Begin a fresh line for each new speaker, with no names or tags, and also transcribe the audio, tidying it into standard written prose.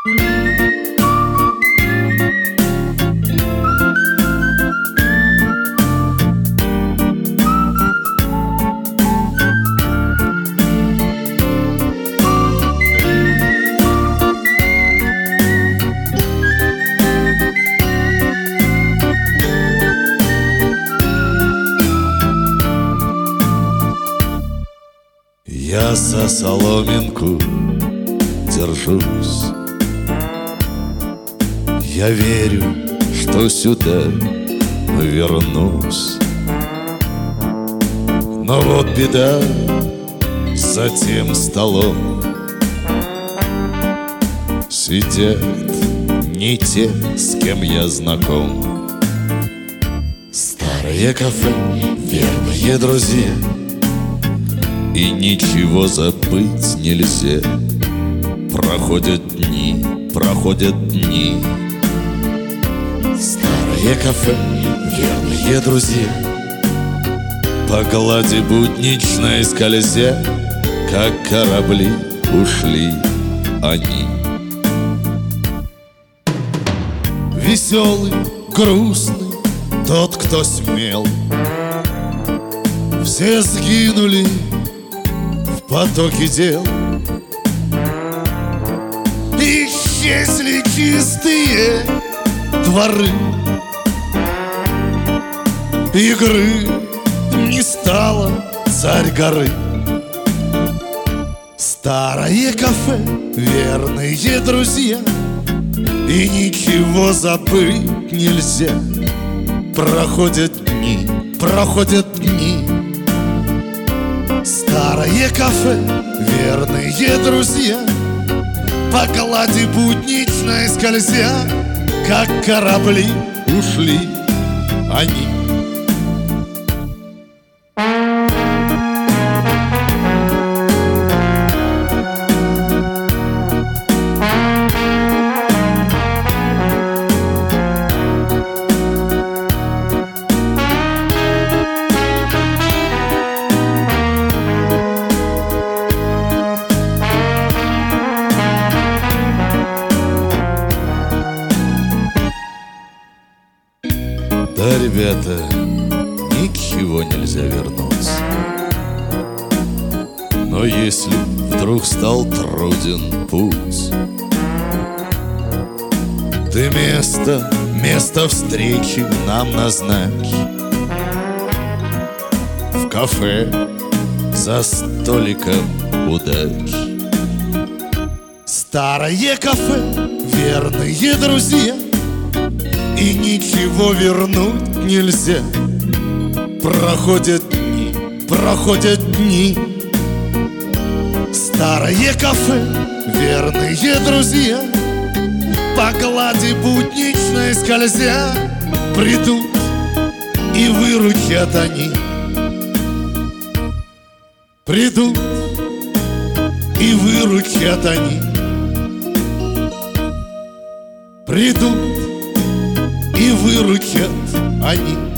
Я за соломинку держусь. Я верю, что сюда вернусь. Но вот беда за тем столом. Сидят не те, с кем я знаком. Старое кафе, верные друзья, и ничего забыть нельзя. Проходят дни, проходят дни. Старое кафе, верные друзья, по глади будничной скользя, как корабли ушли они. Веселый, грустный, тот, кто смел. Все сгинули в потоке дел. Исчезли чистые дворы. Игры не стало царь горы. Старое кафе, верные друзья, и ничего забыть нельзя. Проходят дни, проходят дни. Старое кафе, верные друзья, по глади будничной скользя, как корабли ушли они. Да, ребята, ничего нельзя вернуть. Но если вдруг стал труден путь, ты место встречи нам назначь. В кафе за столиком удач. Старое кафе, верные друзья, и ничего вернуть нельзя. Проходят дни, проходят дни. Старое кафе, верные друзья, по глади будничной скользя, придут и выручат они. Придут и выручат они. Придут и выручат они.